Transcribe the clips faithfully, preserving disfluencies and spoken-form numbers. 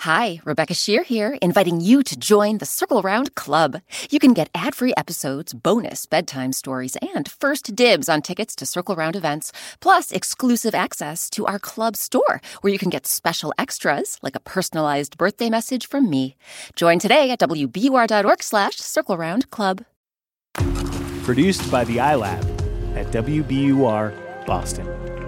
Hi, Rebecca Shear here, inviting you to join the Circle Round Club. You can get ad-free episodes, bonus bedtime stories, and first dibs on tickets to Circle Round events, plus exclusive access to our club store, where you can get special extras, like a personalized birthday message from me. Join today at W B U R dot org slash Circle Round Club. Produced by the iLab at W B U R Boston.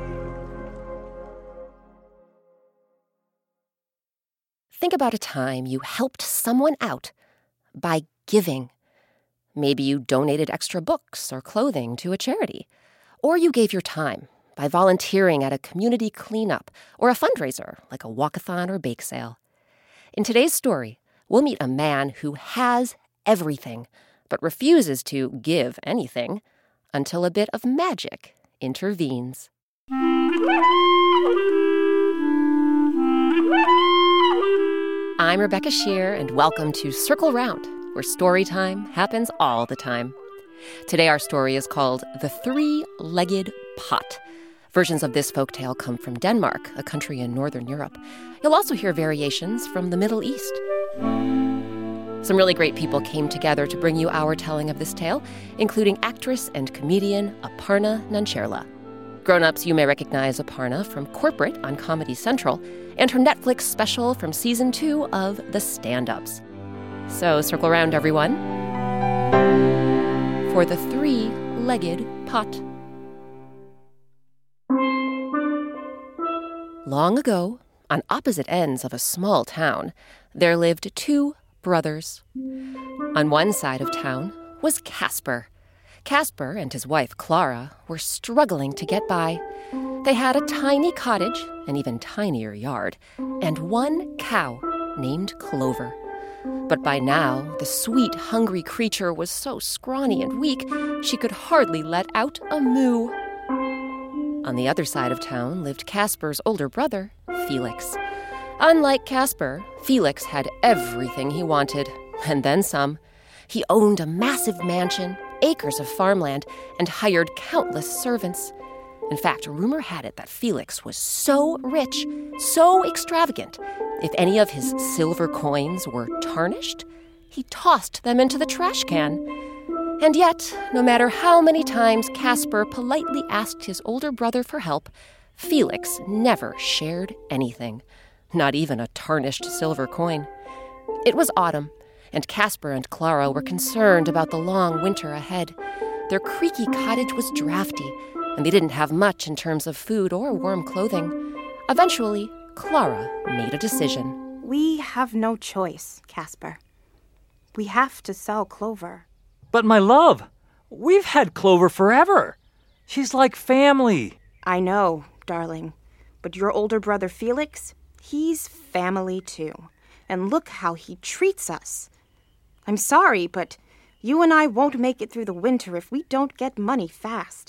Think about a time you helped someone out by giving. Maybe you donated extra books or clothing to a charity. Or you gave your time by volunteering at a community cleanup or a fundraiser like a walkathon or bake sale. In today's story, we'll meet a man who has everything but refuses to give anything until a bit of magic intervenes. I'm Rebecca Shear, and welcome to Circle Round, where story time happens all the time. Today our story is called The Three-Legged Pot. Versions of this folktale come from Denmark, a country in Northern Europe. You'll also hear variations from the Middle East. Some really great people came together to bring you our telling of this tale, including actress and comedian Aparna Nancherla. Grown-ups, you may recognize Aparna from Corporate on Comedy Central and her Netflix special from season two of The Stand-Ups. So circle around, everyone, for The Three-Legged Pot. Long ago, on opposite ends of a small town, there lived two brothers. On one side of town was Casper. Casper and his wife Clara were struggling to get by. They had a tiny cottage, an even tinier yard, and one cow named Clover. But by now, the sweet, hungry creature was so scrawny and weak, she could hardly let out a moo. On the other side of town lived Casper's older brother, Felix. Unlike Casper, Felix had everything he wanted, and then some. He owned a massive mansion, acres of farmland, and hired countless servants. In fact, rumor had it that Felix was so rich, so extravagant, if any of his silver coins were tarnished, he tossed them into the trash can. And yet, no matter how many times Casper politely asked his older brother for help, Felix never shared anything, not even a tarnished silver coin. It was autumn, and Casper and Clara were concerned about the long winter ahead. Their creaky cottage was drafty, and they didn't have much in terms of food or warm clothing. Eventually, Clara made a decision. We have no choice, Casper. We have to sell Clover. But my love, we've had Clover forever. She's like family. I know, darling. But your older brother Felix, he's family too. And look how he treats us. I'm sorry, but you and I won't make it through the winter if we don't get money fast.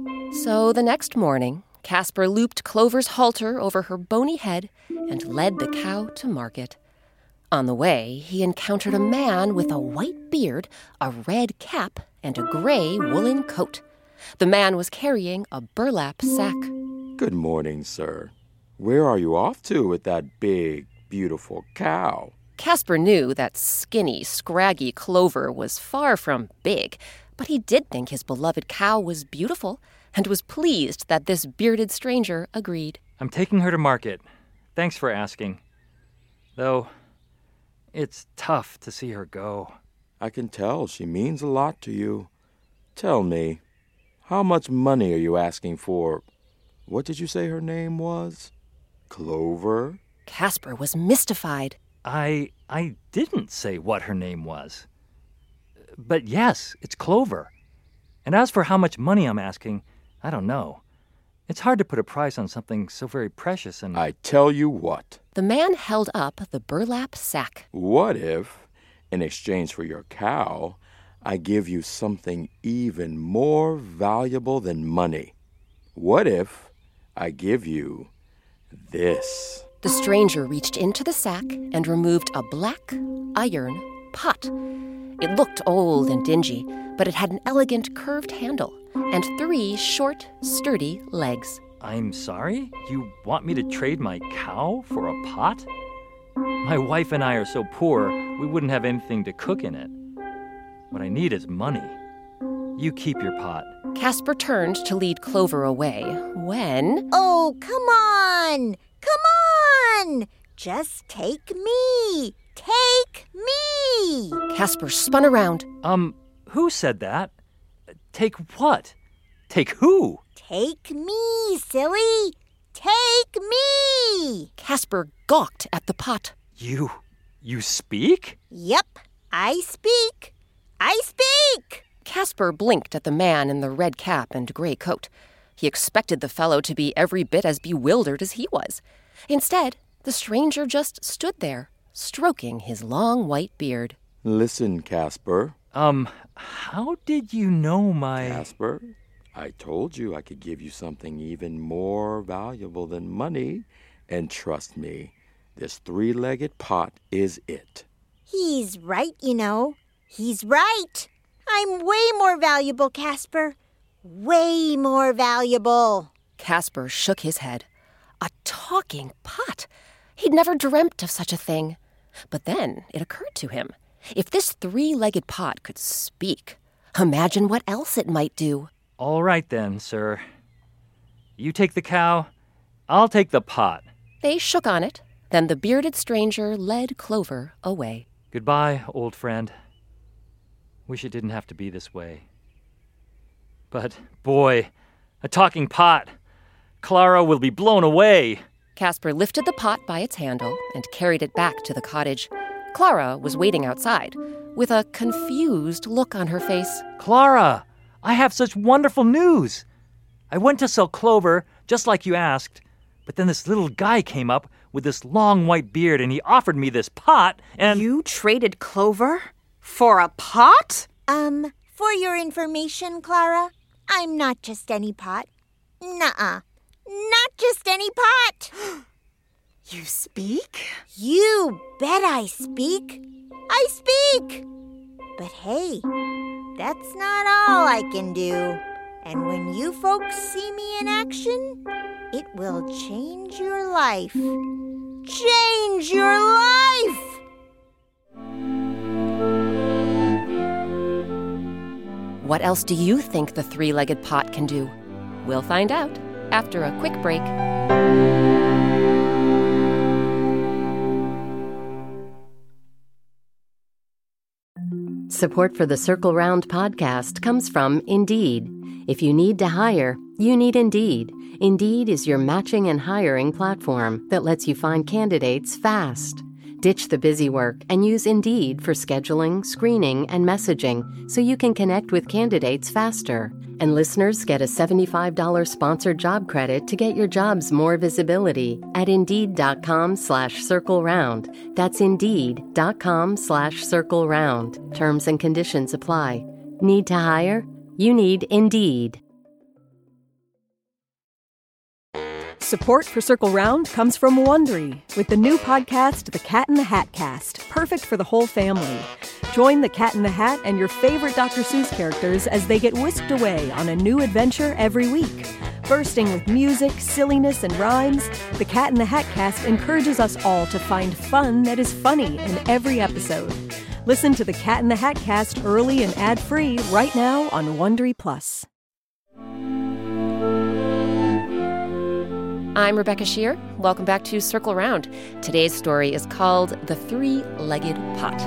So the next morning, Casper looped Clover's halter over her bony head and led the cow to market. On the way, he encountered a man with a white beard, a red cap, and a gray woolen coat. The man was carrying a burlap sack. Good morning, sir. Where are you off to with that big, beautiful cow? Casper knew that skinny, scraggy Clover was far from big, but he did think his beloved cow was beautiful and was pleased that this bearded stranger agreed. I'm taking her to market. Thanks for asking. Though, it's tough to see her go. I can tell she means a lot to you. Tell me, how much money are you asking for? What did you say her name was? Clover? Casper was mystified. I I didn't say what her name was. But yes, it's Clover. And as for how much money I'm asking, I don't know. It's hard to put a price on something so very precious and... I tell you what. The man held up the burlap sack. What if, in exchange for your cow, I give you something even more valuable than money? What if I give you this? The stranger reached into the sack and removed a black iron pot. It looked old and dingy, but it had an elegant curved handle and three short, sturdy legs. I'm sorry? You want me to trade my cow for a pot? My wife and I are so poor, we wouldn't have anything to cook in it. What I need is money. You keep your pot. Casper turned to lead Clover away when... Oh, come on! Come on! Just take me! Take me! Casper spun around. Um, who said that? Take what? Take who? Take me, silly! Take me! Casper gawked at the pot. You... you speak? Yep, I speak. I speak! Casper blinked at the man in the red cap and gray coat. He expected the fellow to be every bit as bewildered as he was. Instead, the stranger just stood there, stroking his long white beard. Listen, Casper. Um, how did you know my... Casper, I told you I could give you something even more valuable than money. And trust me, this three-legged pot is it. He's right, you know. He's right. I'm way more valuable, Casper. Way more valuable. Casper shook his head. A talking pot! He'd never dreamt of such a thing. But then it occurred to him. If this three-legged pot could speak, imagine what else it might do. All right then, sir. You take the cow, I'll take the pot. They shook on it. Then the bearded stranger led Clover away. Goodbye, old friend. Wish it didn't have to be this way. But, boy, a talking pot. Clara will be blown away. Casper lifted the pot by its handle and carried it back to the cottage. Clara was waiting outside, with a confused look on her face. Clara, I have such wonderful news. I went to sell Clover, just like you asked, but then this little guy came up with this long white beard and he offered me this pot and... You traded Clover for a pot? Um, for your information, Clara, I'm not just any pot. Nuh-uh. Not just any pot. You speak? You bet I speak. I speak. But hey, that's not all I can do. And when you folks see me in action, it will change your life. Change your life! What else do you think the three-legged pot can do? We'll find out after a quick break. Support for the Circle Round podcast comes from Indeed. If you need to hire, you need Indeed. Indeed is your matching and hiring platform that lets you find candidates fast. Ditch the busy work and use Indeed for scheduling, screening, and messaging so you can connect with candidates faster. And listeners get a seventy-five dollars sponsored job credit to get your jobs more visibility at Indeed.com slash Circle Round. That's Indeed.com slash Circle Round. Terms and conditions apply. Need to hire? You need Indeed. Support for Circle Round comes from Wondery, with the new podcast, The Cat in the Hat Cast, perfect for the whole family. Join the Cat in the Hat and your favorite Doctor Seuss characters as they get whisked away on a new adventure every week. Bursting with music, silliness, and rhymes, The Cat in the Hat Cast encourages us all to find fun that is funny in every episode. Listen to The Cat in the Hat Cast early and ad-free right now on Wondery Plus. I'm Rebecca Shear. Welcome back to Circle Round. Today's story is called The Three-Legged Pot.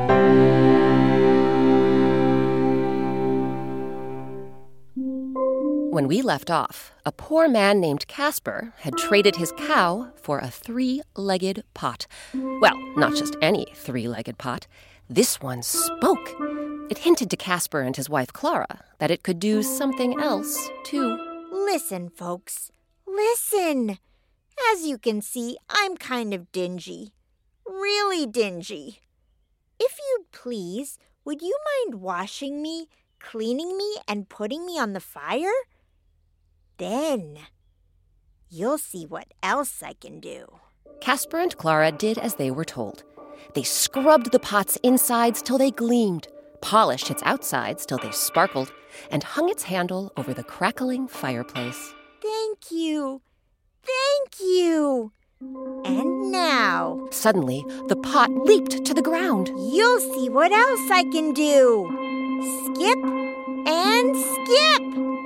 When we left off, a poor man named Casper had traded his cow for a three-legged pot. Well, not just any three-legged pot. This one spoke. It hinted to Casper and his wife Clara that it could do something else, too. Listen, folks. Listen. As you can see, I'm kind of dingy. Really dingy. If you'd please, would you mind washing me, cleaning me, and putting me on the fire? Then you'll see what else I can do. Casper and Clara did as they were told. They scrubbed the pot's insides till they gleamed, polished its outsides till they sparkled, and hung its handle over the crackling fireplace. Thank you. Thank you. And now, Suddenly, the pot leaped to the ground. you'll see what else I can do. Skip and skip.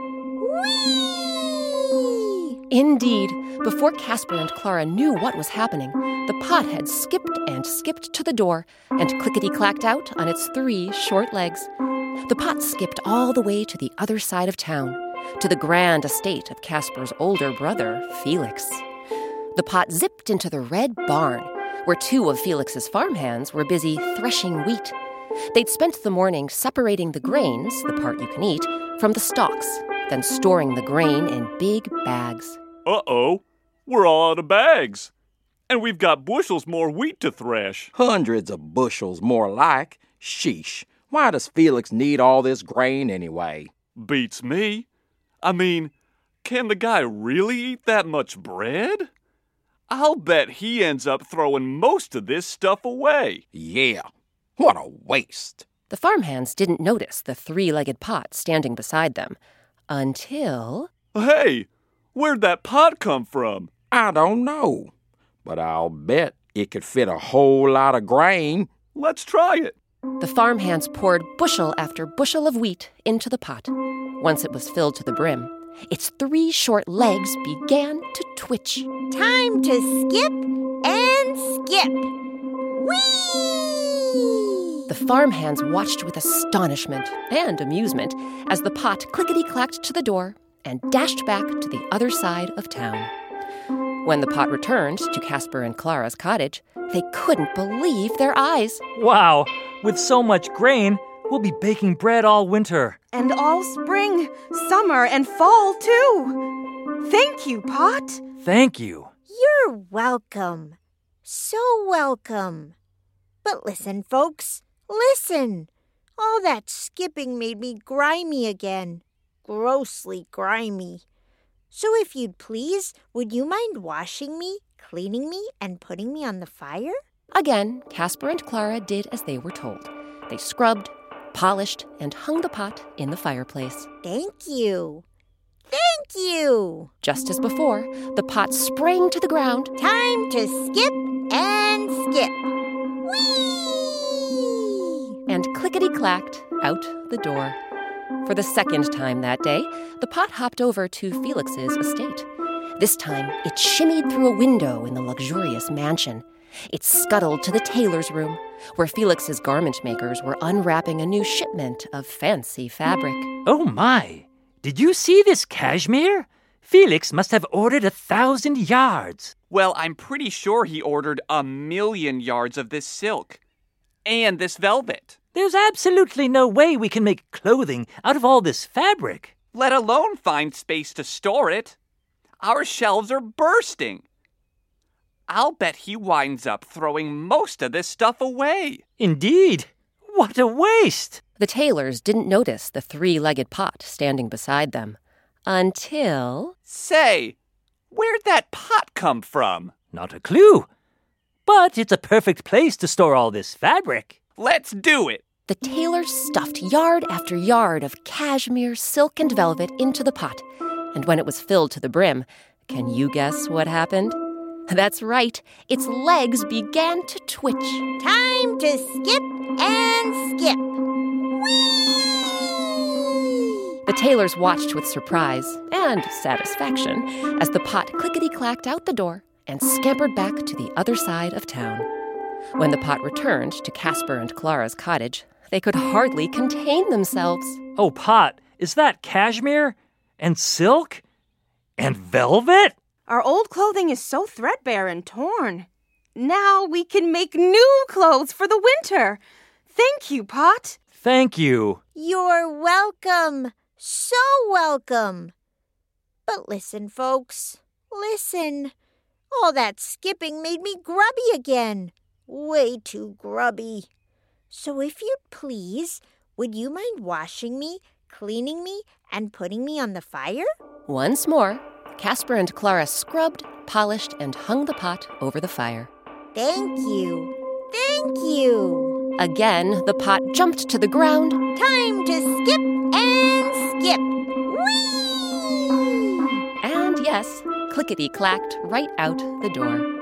Whee! Indeed, before Casper and Clara knew what was happening, the pot had skipped and skipped to the door and clickety-clacked out on its three short legs. The pot skipped all the way to the other side of town, to the grand estate of Casper's older brother, Felix. The pot zipped into the red barn, where two of Felix's farmhands were busy threshing wheat. They'd spent the morning separating the grains, the part you can eat, from the stalks, then storing the grain in big bags. Uh-oh, we're all out of bags. And we've got bushels more wheat to thresh. Hundreds of bushels more like. Sheesh. Why does Felix need all this grain anyway? Beats me. I mean, can the guy really eat that much bread? I'll bet he ends up throwing most of this stuff away. Yeah. What a waste. The farmhands didn't notice the three-legged pot standing beside them until... Hey, where'd that pot come from? I don't know, but I'll bet it could fit a whole lot of grain. Let's try it. The farmhands poured bushel after bushel of wheat into the pot. Once it was filled to the brim, its three short legs began to twitch. Time to skip and skip. Whee! The farmhands watched with astonishment and amusement as the pot clickety-clacked to the door and dashed back to the other side of town. When the pot returned to Casper and Clara's cottage, they couldn't believe their eyes. Wow, with so much grain, we'll be baking bread all winter. And all spring, summer, and fall, too. Thank you, Pot. Thank you. You're welcome. So welcome. But listen, folks, listen. All that skipping made me grimy again. Grossly grimy. So if you'd please, would you mind washing me, cleaning me, and putting me on the fire? Again, Casper and Clara did as they were told. They scrubbed, polished, and hung the pot in the fireplace. Thank you. Thank you. Just as before, the pot sprang to the ground. Time to skip and skip. Whee! And clickety-clacked out the door. For the second time that day, the pot hopped over to Felix's estate. This time, it shimmied through a window in the luxurious mansion. It scuttled to the tailor's room, where Felix's garment makers were unwrapping a new shipment of fancy fabric. Oh my! Did you see this cashmere? Felix must have ordered a thousand yards. Well, I'm pretty sure he ordered a million yards of this silk. And this velvet. There's absolutely no way we can make clothing out of all this fabric. Let alone find space to store it. Our shelves are bursting. I'll bet he winds up throwing most of this stuff away. Indeed. What a waste! The tailors didn't notice the three-legged pot standing beside them until... Say, where'd that pot come from? Not a clue. But it's a perfect place to store all this fabric. Let's do it. The tailor stuffed yard after yard of cashmere, silk, and velvet into the pot. And when it was filled to the brim, can you guess what happened? That's right, its legs began to twitch. Time to skip and skip. Whee! The tailors watched with surprise and satisfaction as the pot clickety-clacked out the door and scampered back to the other side of town. When the pot returned to Casper and Clara's cottage, they could hardly contain themselves. Oh, Pot, is that cashmere? And silk? And velvet? Our old clothing is so threadbare and torn. Now we can make new clothes for the winter. Thank you, Pot. Thank you. You're welcome. So welcome. But listen, folks. Listen. All that skipping made me grubby again. Way too grubby. So if you'd please, would you mind washing me, cleaning me, and putting me on the fire? Once more, Casper and Clara scrubbed, polished, and hung the pot over the fire. Thank you. Thank you. Again, the pot jumped to the ground. Time to skip and skip. Whee! And yes, clickety-clacked right out the door.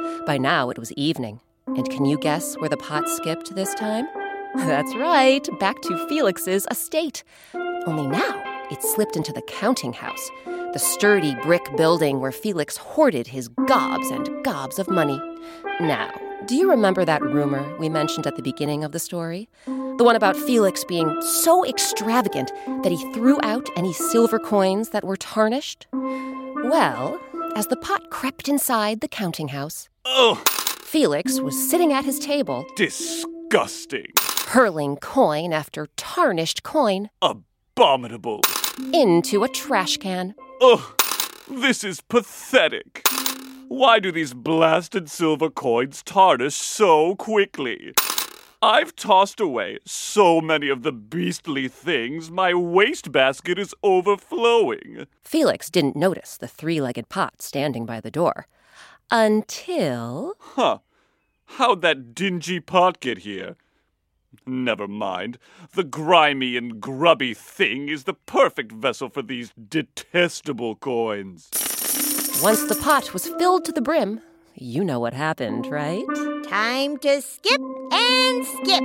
By now it was evening. And can you guess where the pot skipped this time? That's right, back to Felix's estate. Only now it slipped into the counting house, the sturdy brick building where Felix hoarded his gobs and gobs of money. Now, do you remember that rumor we mentioned at the beginning of the story? The one about Felix being so extravagant that he threw out any silver coins that were tarnished? Well, as the pot crept inside the counting house, Ugh! Felix was sitting at his table, Disgusting. hurling coin after tarnished coin Abominable. into a trash can. Ugh! This is pathetic. Why do these blasted silver coins tarnish so quickly? I've tossed away so many of the beastly things, my wastebasket is overflowing. Felix didn't notice the three-legged pot standing by the door. Until... Huh. How'd that dingy pot get here? Never mind. The grimy and grubby thing is the perfect vessel for these detestable coins. Once the pot was filled to the brim, you know what happened, right? Time to skip and skip.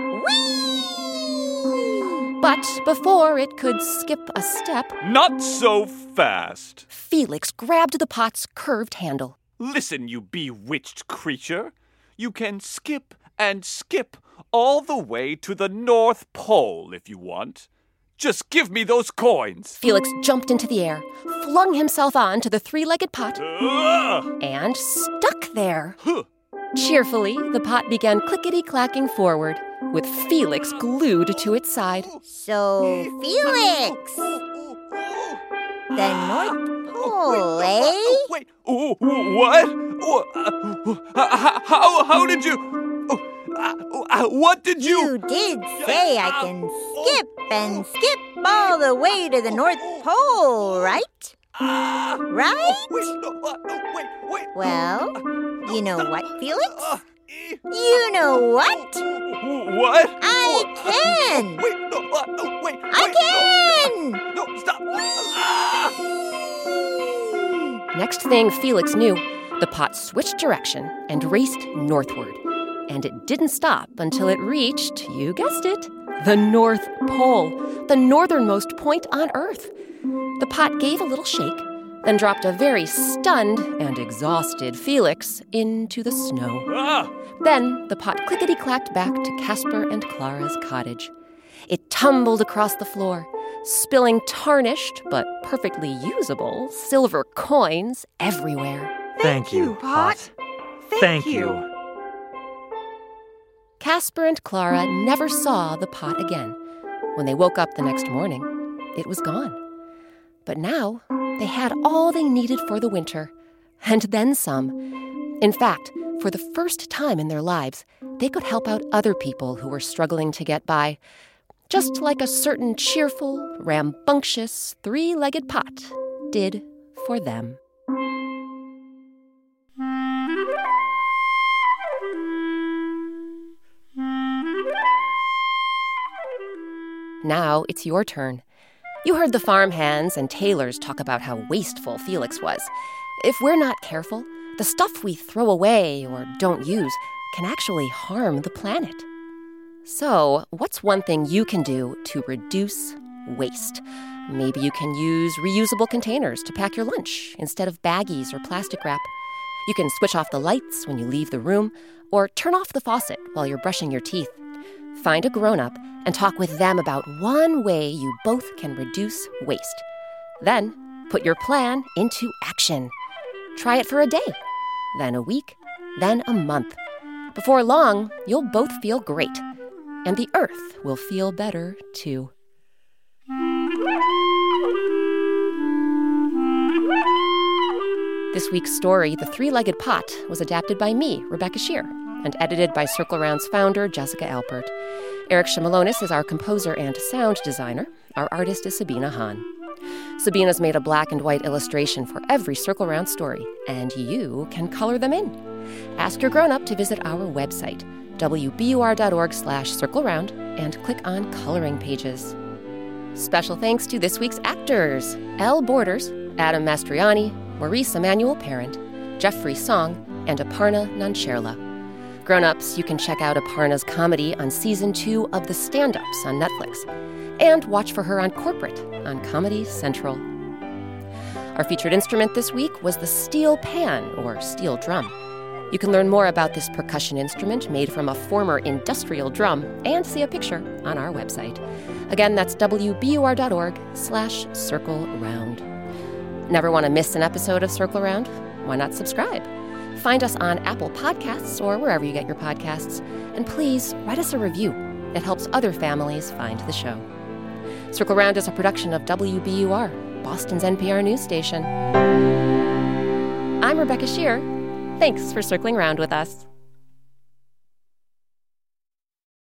Whee! But before it could skip a step, Not so fast. Felix grabbed the pot's curved handle. Listen, you bewitched creature. You can skip and skip all the way to the North Pole if you want. Just give me those coins. Felix jumped into the air, flung himself onto the three-legged pot, Ugh! and stuck there. Huh. Cheerfully, the pot began clickety-clacking forward, with Felix glued to its side. So, Felix, the North Pole, eh? Wait, oh, what? Oh, uh, how, how, how did you... Oh, uh, uh, what did you... You did say I can skip and skip all the way to the North Pole, right? Uh, Right? Wait, no, uh, no, wait, wait. Well, you know stop. what, Felix? Uh, eh, You know what? What? I Oh, can. Wait, no, uh, no, wait. I wait, can! No, no, stop. Ah! Next thing Felix knew, the pot switched direction and raced northward. And it didn't stop until it reached, you guessed it, the North Pole, the northernmost point on Earth. The pot gave a little shake, then dropped a very stunned and exhausted Felix into the snow. Ah! Then the pot clickety-clacked back to Casper and Clara's cottage. It tumbled across the floor, spilling tarnished but perfectly usable silver coins everywhere. Thank you, Pot. Pot. Thank you. Casper and Clara never saw the pot again. When they woke up the next morning, it was gone. But now they had all they needed for the winter, and then some. In fact, for the first time in their lives, they could help out other people who were struggling to get by, just like a certain cheerful, rambunctious, three-legged pot did for them. Now it's your turn. You heard the farmhands and tailors talk about how wasteful Felix was. If we're not careful, the stuff we throw away or don't use can actually harm the planet. So, what's one thing you can do to reduce waste? Maybe you can use reusable containers to pack your lunch instead of baggies or plastic wrap. You can switch off the lights when you leave the room or turn off the faucet while you're brushing your teeth. Find a grown-up and talk with them about one way you both can reduce waste. Then, put your plan into action. Try it for a day, then a week, then a month. Before long, you'll both feel great, and the earth will feel better, too. This week's story, The Three-Legged Pot, was adapted by me, Rebecca Shear, and edited by Circle Round's founder, Jessica Alpert. Eric Shimalonis is our composer and sound designer. Our artist is Sabina Hahn. Sabina's made a black and white illustration for every Circle Round story, and you can color them in. Ask your grown-up to visit our website, w b u r dot org slash circle round, and click on coloring pages. Special thanks to this week's actors, Elle Borders, Adam Mastriani, Maurice Emmanuel Parent, Jeffrey Song, and Aparna Nancherla. Grown-ups, you can check out Aparna's comedy on season two of The Stand-Ups on Netflix, and watch for her on Corporate on Comedy Central. Our featured instrument this week was the steel pan, or steel drum. You can learn more about this percussion instrument made from a former industrial drum and see a picture on our website. Again, that's W B U R dot org slash circle round. Never want to miss an episode of Circle Around? Why not subscribe? Find us on Apple Podcasts or wherever you get your podcasts. And please write us a review. It helps other families find the show. Circle Round is a production of W B U R, Boston's N P R news station. I'm Rebecca Shear. Thanks for circling around with us.